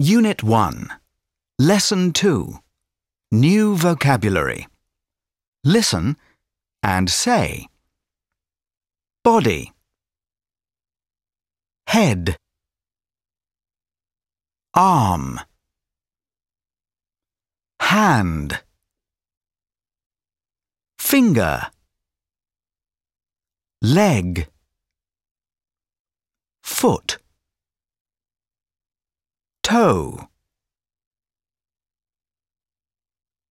Unit 1. Lesson 2. New vocabulary. Listen and say. Body, head, arm, hand, finger, leg, foot, toe.